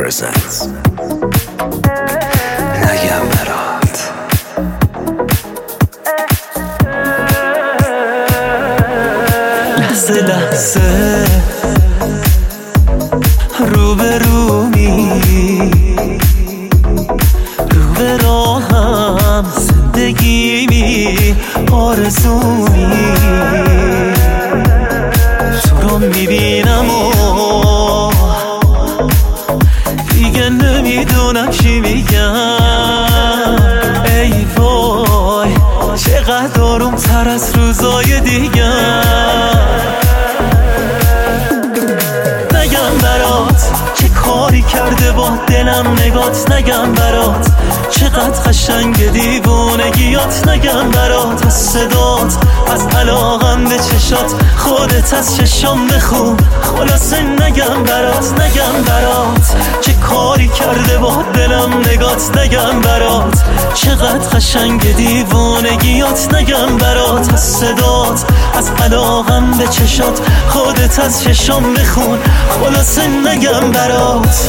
presents نگم برات. لحظه لحظه روبرومی، رو به راهم زندگیمی، آرزومی، تو رو میبینم و دیگه نمیدونم چی میگم. ای وای چقدر آروم تر از روزای دیگه. نگم برات چه کاری کرده با دلم نگات، نگم برات چقدر قشنگ دیوونگیات، نگم برات از صدات، از علاقم به چشات، خودت از چشام بخون. خلاصه نگم برات، نگم برات چه کاری کرده با دلم نگات، نگم برات چقدر قشنگ دیوونگیات، نگم برات از صدات، از علاقم به چشات، خودت از چشام بخون. خلاصه نگم برات.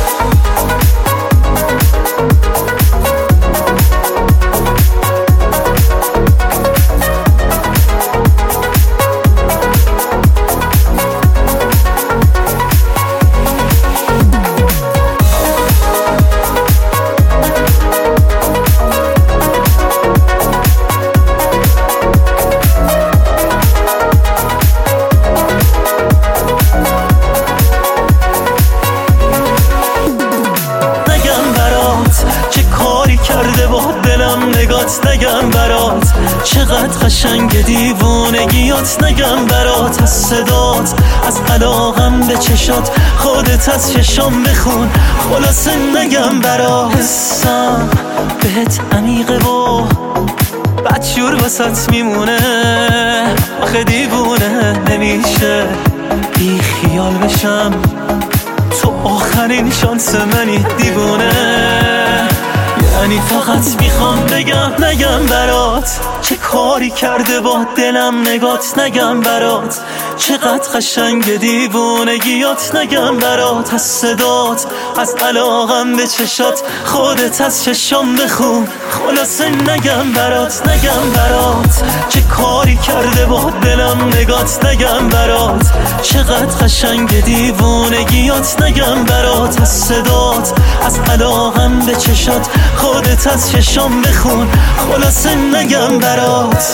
کرده با دلم نگات، نگم برات چقدر قشنگ دیوونگیات، نگم برات از صدات، از علاقم به چشات، خودت از چشام بخون. خلاصه نگم برات. حسم بهت عمیقه و بدجور واسط میمونه، آخه دیوونه نمیشه بی خیال بشم، تو آخرین شانس منی دیوونه. یعنی فقط میخوام بگم نگم برات چه کاری کرده با دلم نگات، نگم برات چقدر قشنگ دیوونگیات، نگم برات از صدات، از علاقم به چشات، خودت از چشام بخون. خلاصه نگم برات، نگم برات چه کاری کرده با دلم نگات، نگم برات چقدر قشنگ دیوونگیات، نگم برات از صدات، از علاقم به چشات، خودت از چشام بخون. خلاصه نگم برات.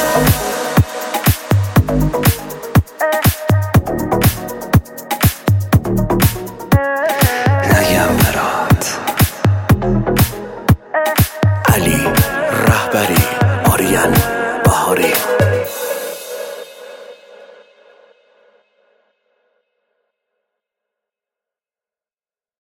نگم برات. علی رهبری آریان.